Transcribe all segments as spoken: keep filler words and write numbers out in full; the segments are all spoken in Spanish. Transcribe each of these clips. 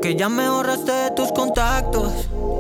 que ya me borraste de tus contactos.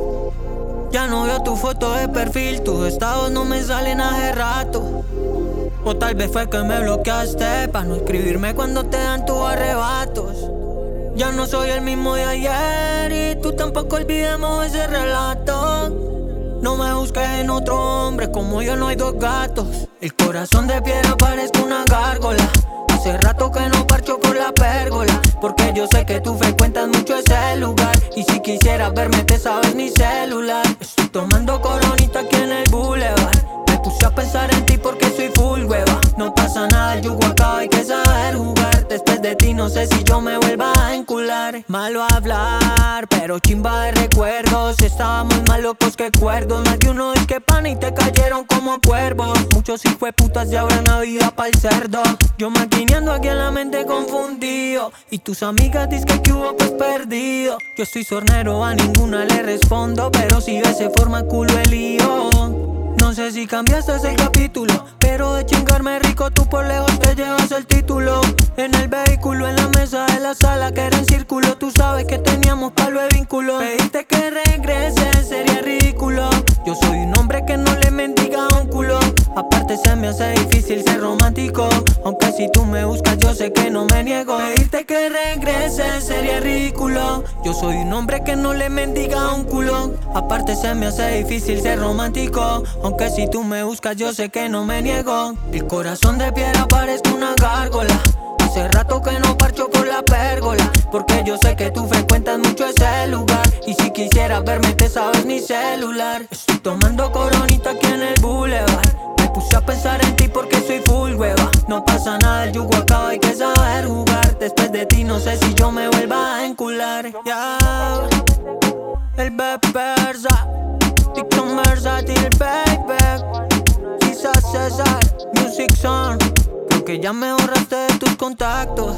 Ya no veo tu foto de perfil, tus estados no me salen hace rato. O tal vez fue que me bloqueaste pa' no escribirme cuando te dan tus arrebatos. Ya no soy el mismo de ayer y tú tampoco, olvidemos ese relato. No me busques en otro hombre, como yo no hay dos gatos. El corazón de piedra parezco una gárgola. Hace rato que no parcho por la pérgola, porque yo sé que tú frecuentas mucho ese lugar. Y si quisieras verme te sabes mi celular. Estoy tomando coronita aquí en el boulevard. Me puse a pensar en ti porque soy full hueva. No pasa nada, el yugo acaba, hay que saber jugar. Después de ti no sé si yo me vuelva a encular. Malo hablar, pero chimba de recuerdos. Estábamos más locos que cuerdos. Más de uno dice que pan y te cayeron como cuervos. Muchos hijueputas ya habrán Navidad pa'l cerdo. Yo maquineando aquí en la mente confundido. Y tus amigas dicen que hubo pues perdido. Yo estoy sornero, a ninguna le respondo. Pero si de esa forma culo el lío. No sé si cambiaste el capítulo, pero de chingarme rico tú por lejos te llevas el título. En el vehículo, en la mesa de la sala que era en círculo, tú sabes que teníamos palo de vínculo. Pediste que regrese, sería ridículo. Yo soy un hombre que no le mendiga a un culo. Aparte se me hace difícil ser romántico, aunque si tú me buscas yo sé que no me niego. Pedirte que regrese sería ridículo. Yo soy un hombre que no le mendiga a un culo. Aparte se me hace difícil ser romántico, aunque si tú me buscas yo sé que no me niego. El corazón de piedra parezco una gárgola. Hace rato que no parcho por la pérgola, porque yo sé que tú frecuentas mucho ese lugar. Y si quisieras verme te sabes mi celular. Estoy tomando coronita aquí en el boulevard. Me puse a pensar en ti porque soy full hueva. No pasa nada, el yugo acaba, hay que saber jugar. Después de ti no sé si yo me vuelva a encular. Ya, yeah. El Beperza, TikTok versátil, baby. Quizás César, Music Zone. Que ya me borraste de tus contactos.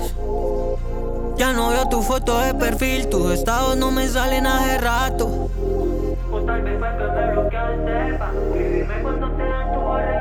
Ya no veo tu foto de perfil, tus estados no me salen hace rato. O tal vez fue que me bloqueaste pa' escribirme cuando te dan tu arreglo.